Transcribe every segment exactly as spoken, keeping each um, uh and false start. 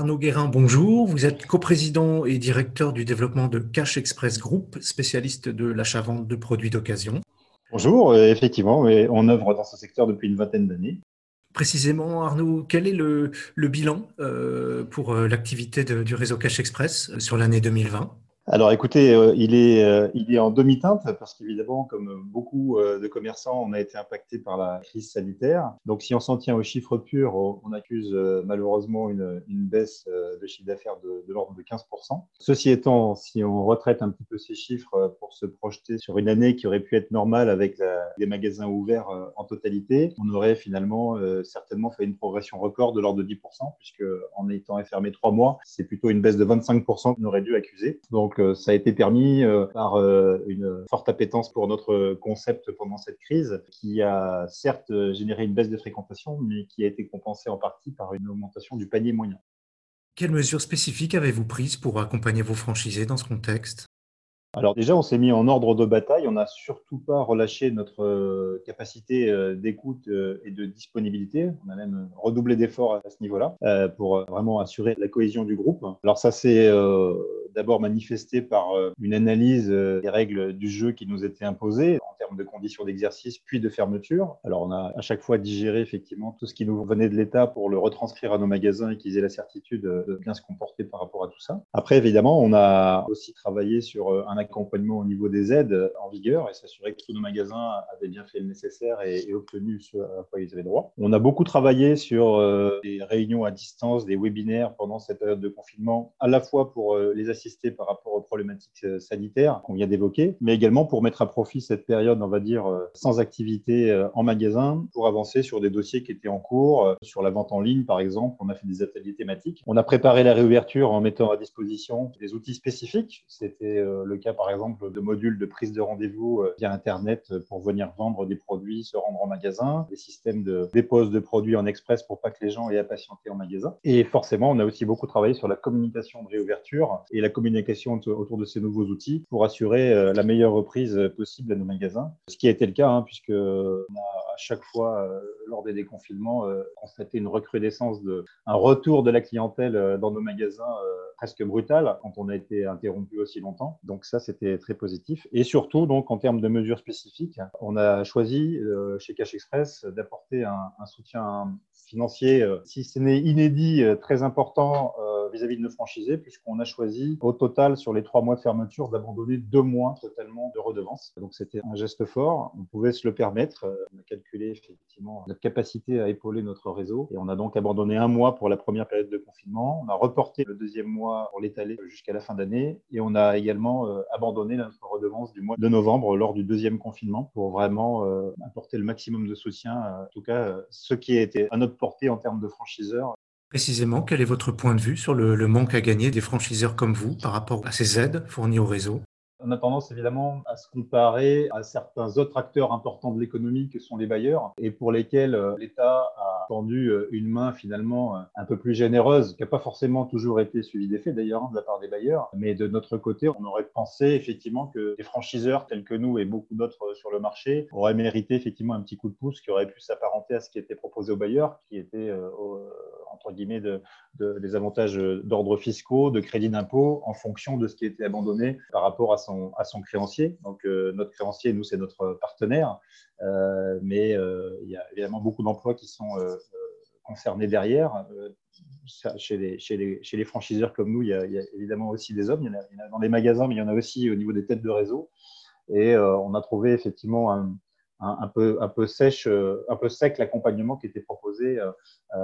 Arnaud Guérin, bonjour. Vous êtes coprésident et directeur du développement de Cash Express Group, spécialiste de l'achat-vente de produits d'occasion. Bonjour, euh, effectivement, mais on œuvre dans ce secteur depuis une vingtaine d'années. Précisément, Arnaud, quel est le, le bilan euh, pour euh, l'activité de- du réseau Cash Express euh, sur l'année deux mille vingt? Alors écoutez, euh, il est, euh, il est en demi-teinte parce qu'évidemment, comme beaucoup euh, de commerçants, on a été impacté par la crise sanitaire. Donc si on s'en tient aux chiffres purs, on, on accuse euh, malheureusement une, une baisse euh, de chiffre d'affaires de, de l'ordre de quinze pour cent. Ceci étant, si on retraite un petit peu ces chiffres euh, pour se projeter sur une année qui aurait pu être normale avec la, les magasins ouverts euh, en totalité, on aurait finalement euh, certainement fait une progression record de l'ordre de dix pour cent, puisque en étant fermé trois mois, c'est plutôt une baisse de vingt-cinq pour cent qu'on aurait dû accuser. Donc Donc, ça a été permis par une forte appétence pour notre concept pendant cette crise, qui a certes généré une baisse de fréquentation, mais qui a été compensée en partie par une augmentation du panier moyen. Quelles mesures spécifiques avez-vous prises pour accompagner vos franchisés dans ce contexte? Alors déjà, on s'est mis en ordre de bataille. On n'a surtout pas relâché notre euh, capacité euh, d'écoute euh, et de disponibilité. On a même redoublé d'efforts à ce niveau-là euh, pour euh, vraiment assurer la cohésion du groupe. Alors ça s'est euh, d'abord manifesté par euh, une analyse euh, des règles du jeu qui nous étaient imposées en termes de conditions d'exercice puis de fermeture. Alors on a à chaque fois digéré effectivement tout ce qui nous venait de l'État pour le retranscrire à nos magasins et qu'ils aient la certitude de bien se comporter par rapport à tout ça. Après, évidemment, on a aussi travaillé sur un accompagnement au niveau des aides en vigueur et s'assurer que tous nos magasins avaient bien fait le nécessaire et, et obtenu ce à quoi ils avaient droit. On a beaucoup travaillé sur euh, des réunions à distance, des webinaires pendant cette période de confinement, à la fois pour euh, les assister par rapport aux problématiques euh, sanitaires qu'on vient d'évoquer, mais également pour mettre à profit cette période, on va dire, euh, sans activité euh, en magasin, pour avancer sur des dossiers qui étaient en cours, euh, sur la vente en ligne par exemple. On a fait des ateliers thématiques. On a préparé la réouverture en mettant à disposition des outils spécifiques. C'était euh, le cas par exemple de modules de prise de rendez-vous euh, via Internet pour venir vendre des produits, se rendre en magasin, des systèmes de dépose de produits en express pour pas que les gens aient à patienter en magasin. Et forcément, on a aussi beaucoup travaillé sur la communication de réouverture et la communication autour de ces nouveaux outils pour assurer euh, la meilleure reprise possible à nos magasins. Ce qui a été le cas, hein, puisque on a à chaque fois, euh, lors des déconfinements, euh, constaté une recrudescence, de, un retour de la clientèle euh, dans nos magasins euh, presque brutal quand on a été interrompu aussi longtemps. Donc ça, c'était très positif. Et surtout, donc, en termes de mesures spécifiques, on a choisi euh, chez Cash Express d'apporter un, un soutien financier, euh, si ce n'est inédit, euh, très important euh, vis-à-vis de nos franchisés, puisqu'on a choisi au total, sur les trois mois de fermeture, d'abandonner deux mois totalement de redevances. Donc c'était un geste fort, on pouvait se le permettre. On a calculé effectivement notre capacité à épauler notre réseau et on a donc abandonné un mois pour la première période de confinement. On a reporté le deuxième mois pour l'étaler jusqu'à la fin d'année et on a également euh, abandonné notre redevance du mois de novembre lors du deuxième confinement pour vraiment euh, apporter le maximum de soutien, euh, en tout cas euh, ce qui a été à notre portée en termes de franchiseurs. Précisément, quel est votre point de vue sur le, le manque à gagner des franchiseurs comme vous par rapport à ces aides fournies au réseau? On a tendance évidemment à se comparer à certains autres acteurs importants de l'économie que sont les bailleurs et pour lesquels euh, l'État a tendu euh, une main finalement euh, un peu plus généreuse, qui n'a pas forcément toujours été suivie d'effet d'ailleurs de la part des bailleurs. Mais de notre côté, on aurait pensé effectivement que des franchiseurs tels que nous et beaucoup d'autres sur le marché auraient mérité effectivement un petit coup de pouce qui aurait pu s'apparenter à ce qui était proposé aux bailleurs, qui était euh, au, entre guillemets de, de, des avantages d'ordre fiscaux, de crédit d'impôt en fonction de ce qui était abandonné par rapport à son Son, à son créancier. Donc, euh, notre créancier, nous, c'est notre partenaire. Euh, mais euh, il y a évidemment beaucoup d'emplois qui sont euh, concernés derrière. Euh, chez, les, chez, les, chez les franchiseurs comme nous, il y, a, il y a évidemment aussi des hommes. Il y, en a, il y en a dans les magasins, mais il y en a aussi au niveau des têtes de réseau. Et euh, on a trouvé effectivement un, un, un, peu, un, peu, sèche, un peu sec l'accompagnement qui était proposé euh,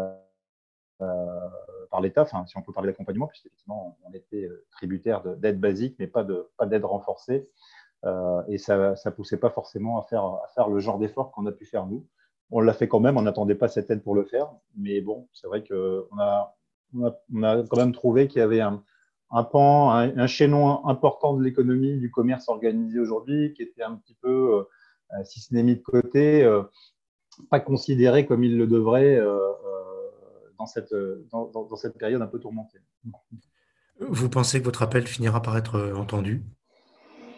par l'État, enfin, si on peut parler d'accompagnement, puisqu'effectivement, on était tributaire d'aide basique, mais pas d'aide pas renforcée. Euh, et ça ne poussait pas forcément à faire, à faire le genre d'effort qu'on a pu faire nous. On l'a fait quand même, on n'attendait pas cette aide pour le faire. Mais bon, c'est vrai qu'on a, on a, on a quand même trouvé qu'il y avait un, un pan, un, un chaînon important de l'économie, du commerce organisé aujourd'hui, qui était un petit peu, euh, si ce n'est mis de côté, euh, pas considéré comme il le devrait euh, dans cette, dans, dans, dans cette période un peu tourmentée. Vous pensez que votre appel finira par être entendu?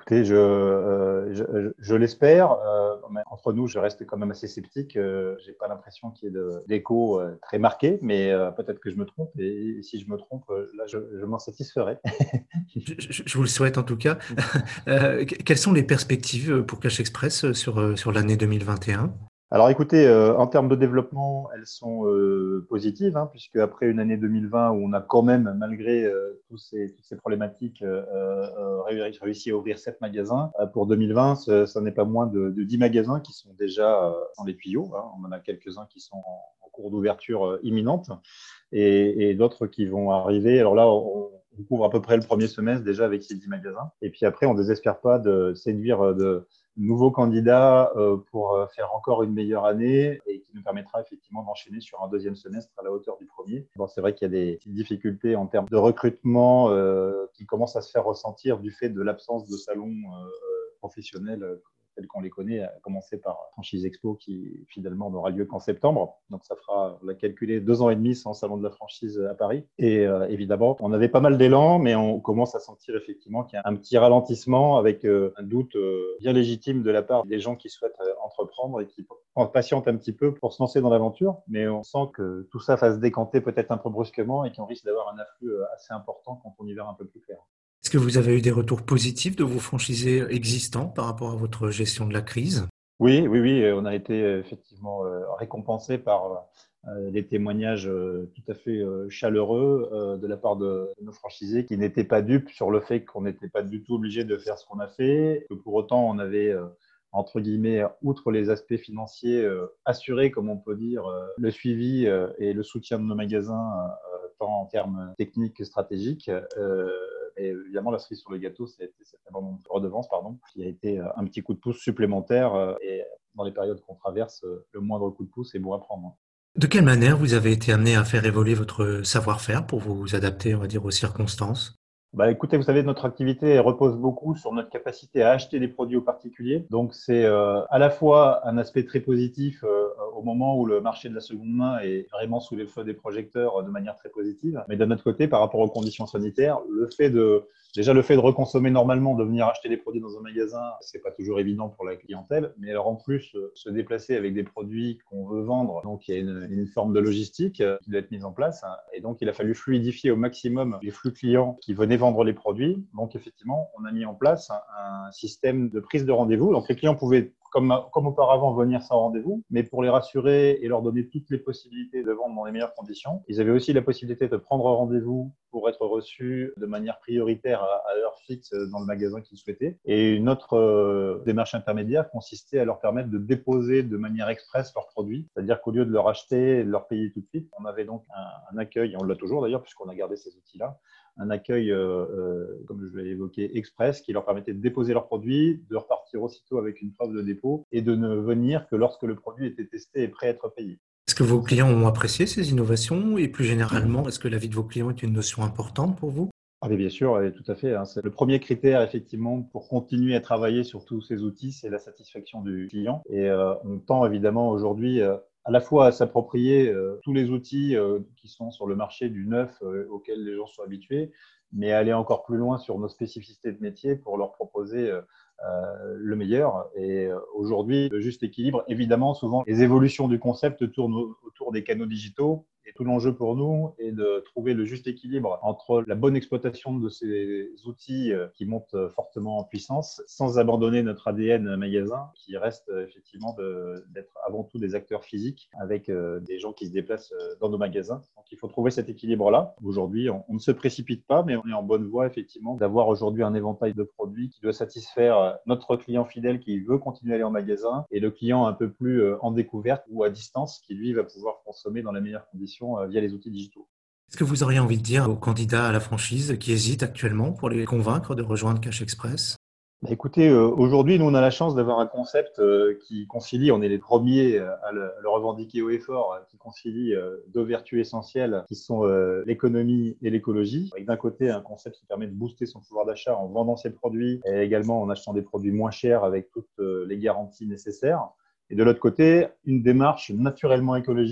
Et je, euh, je, je l'espère. Euh, mais entre nous, je reste quand même assez sceptique. Euh, j'ai pas l'impression qu'il y ait de- d'écho euh, très marqué, mais euh, peut-être que je me trompe. Et, et si je me trompe, euh, là, je, je m'en satisferai. Je, je- je vous le souhaite en tout cas. Euh, que- quelles sont les perspectives pour Cash Express sur, euh, sur l'année deux mille vingt et un? Alors écoutez, euh, en termes de développement, elles sont euh, positives, hein, puisque après une année deux mille vingt où on a quand même, malgré euh, tous ces, toutes ces problématiques, euh, euh, réussi réussi à ouvrir sept magasins, euh, pour deux mille vingt, ce, ça n'est pas moins de, de dix magasins qui sont déjà euh, dans les tuyaux. Hein. On en a quelques-uns qui sont en, en cours d'ouverture euh, imminente et, et d'autres qui vont arriver. Alors là, on, on couvre à peu près le premier semestre déjà avec ces dix magasins. Et puis après, on ne désespère pas de séduire de nouveau candidat euh, pour euh, faire encore une meilleure année et qui nous permettra effectivement d'enchaîner sur un deuxième semestre à la hauteur du premier. Bon, c'est vrai qu'il y a des petites difficultés en termes de recrutement euh, qui commencent à se faire ressentir du fait de l'absence de salons euh, professionnels euh, tels qu'on les connaît, à commencer par Franchise Expo qui finalement n'aura lieu qu'en septembre. Donc ça fera, on l'a calculé, deux ans et demi sans salon de la franchise à Paris. Et euh, évidemment, on avait pas mal d'élan, mais on commence à sentir effectivement qu'il y a un petit ralentissement avec euh, un doute euh, bien légitime de la part des gens qui souhaitent euh, entreprendre et qui patientent un petit peu pour se lancer dans l'aventure. Mais on sent que tout ça va se décanter peut-être un peu brusquement et qu'on risque d'avoir un afflux euh, assez important quand on y verra un peu plus clair. Est-ce que vous avez eu des retours positifs de vos franchisés existants par rapport à votre gestion de la crise? Oui, oui, oui, on a été euh, effectivement euh, récompensé par euh, des témoignages euh, tout à fait euh, chaleureux euh, de la part de nos franchisés qui n'étaient pas dupes sur le fait qu'on n'était pas du tout obligé de faire ce qu'on a fait, que pour autant on avait euh, entre guillemets, outre les aspects financiers, euh, assuré, comme on peut dire, euh, le suivi euh, et le soutien de nos magasins, euh, tant en termes techniques que stratégiques. Euh, et évidemment, la cerise sur le gâteau, c'est cette abandon de redevance, pardon, qui a été un petit coup de pouce supplémentaire. Euh, et dans les périodes qu'on traverse, le moindre coup de pouce est bon à prendre. De quelle manière vous avez été amené à faire évoluer votre savoir-faire pour vous adapter, on va dire, aux circonstances? Bah, écoutez, vous savez, notre activité elle repose beaucoup sur notre capacité à acheter des produits aux particuliers. Donc, c'est euh, à la fois un aspect très positif euh, au moment où le marché de la seconde main est vraiment sous les feux des projecteurs euh, de manière très positive. Mais d'un autre côté, par rapport aux conditions sanitaires, le fait de déjà le fait de reconsommer normalement, de venir acheter des produits dans un magasin, c'est pas toujours évident pour la clientèle. Mais alors en plus, euh, se déplacer avec des produits qu'on veut vendre, donc il y a une, une forme de logistique euh, qui doit être mise en place. Hein. Et donc, il a fallu fluidifier au maximum les flux clients qui venaient vendre les produits. Donc, effectivement, on a mis en place un, un système de prise de rendez-vous. Donc, les clients pouvaient, comme, comme auparavant, venir sans rendez-vous, mais pour les rassurer et leur donner toutes les possibilités de vendre dans les meilleures conditions. Ils avaient aussi la possibilité de prendre rendez-vous pour être reçus de manière prioritaire à, à l'heure fixe dans le magasin qu'ils souhaitaient. Et une autre euh, démarche intermédiaire consistait à leur permettre de déposer de manière express leurs produits. C'est-à-dire qu'au lieu de leur acheter et de leur payer tout de suite, on avait donc un, un accueil, et on l'a toujours d'ailleurs, puisqu'on a gardé ces outils-là, un accueil, euh, euh, comme je l'ai évoqué, express, qui leur permettait de déposer leurs produits, de repartir aussitôt avec une preuve de dépôt et de ne venir que lorsque le produit était testé et prêt à être payé. Est-ce que vos clients ont apprécié ces innovations et plus généralement, est-ce que l'avis de vos clients est une notion importante pour vous? Ah, mais bien sûr, et tout à fait. Hein. C'est le premier critère, effectivement, pour continuer à travailler sur tous ces outils, c'est la satisfaction du client. Et euh, on tend évidemment aujourd'hui euh, à la fois à s'approprier euh, tous les outils euh, qui sont sur le marché du neuf euh, auxquels les gens sont habitués, mais à aller encore plus loin sur nos spécificités de métier pour leur proposer euh, euh, le meilleur. Et euh, aujourd'hui, le juste équilibre, évidemment, souvent, les évolutions du concept tournent autour des canaux digitaux. Et tout l'enjeu pour nous est de trouver le juste équilibre entre la bonne exploitation de ces outils qui montent fortement en puissance, sans abandonner notre A D N magasin, qui reste effectivement de, d'être avant tout des acteurs physiques avec des gens qui se déplacent dans nos magasins. Donc il faut trouver cet équilibre-là. Aujourd'hui, on, on ne se précipite pas, mais on est en bonne voie effectivement d'avoir aujourd'hui un éventail de produits qui doit satisfaire notre client fidèle qui veut continuer à aller en magasin et le client un peu plus en découverte ou à distance qui lui va pouvoir consommer dans les meilleures conditions via les outils digitaux. Est-ce que vous auriez envie de dire aux candidats à la franchise qui hésitent actuellement pour les convaincre de rejoindre Cash Express? Bah, écoutez, euh, aujourd'hui, nous, on a la chance d'avoir un concept euh, qui concilie, on est les premiers euh, à le, à le revendiquer haut et fort, euh, qui concilie euh, deux vertus essentielles qui sont euh, l'économie et l'écologie. Avec d'un côté, un concept qui permet de booster son pouvoir d'achat en vendant ses produits et également en achetant des produits moins chers avec toutes euh, les garanties nécessaires. Et de l'autre côté, une démarche naturellement écologique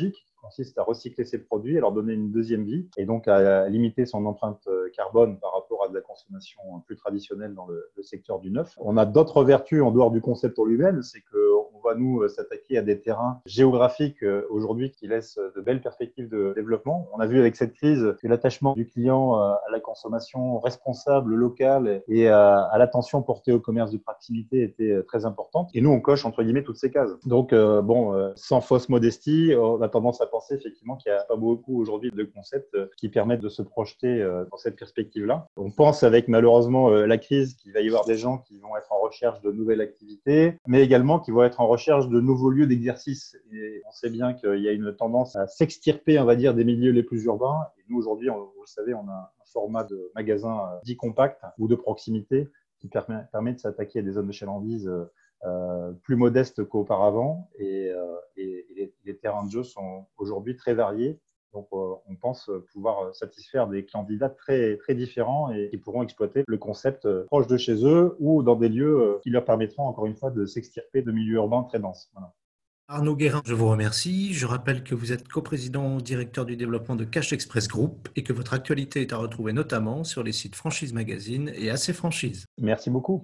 consiste à recycler ses produits, à leur donner une deuxième vie et donc à limiter son empreinte carbone par rapport à de la consommation plus traditionnelle dans le, le secteur du neuf. On a d'autres vertus en dehors du concept en lui-même, c'est qu'on va nous s'attaquer à des terrains géographiques aujourd'hui qui laissent de belles perspectives de développement. On a vu avec cette crise que l'attachement du client à la consommation responsable, locale et à, à l'attention portée au commerce de proximité était très importante. Et nous, on coche entre guillemets toutes ces cases. Donc, euh, bon, euh, sans fausse modestie, on a tendance à penser effectivement qu'il n'y a pas beaucoup aujourd'hui de concepts qui permettent de se projeter euh, dans cette perspective-là. On pense avec malheureusement euh, la crise qu'il va y avoir des gens qui vont être en recherche de nouvelles activités, mais également qui vont être en recherche de nouveaux lieux d'exercice. Et on sait bien qu'il y a une tendance à s'extirper, on va dire, des milieux les plus urbains. Et nous, aujourd'hui, on, vous le savez, on a un format de magasin euh, dit compact ou de proximité qui permet, permet de s'attaquer à des zones de chalandise euh, Euh, plus modeste qu'auparavant et, euh, et, et les, les terrains de jeu sont aujourd'hui très variés. Donc, euh, on pense pouvoir satisfaire des candidats très, très différents et qui pourront exploiter le concept proche de chez eux ou dans des lieux qui leur permettront, encore une fois, de s'extirper de milieux urbains très denses. Voilà. Arnaud Guérin, je vous remercie. Je rappelle que vous êtes coprésident directeur du développement de Cash Express Group et que votre actualité est à retrouver notamment sur les sites Franchise Magazine et A C Franchise. Merci beaucoup.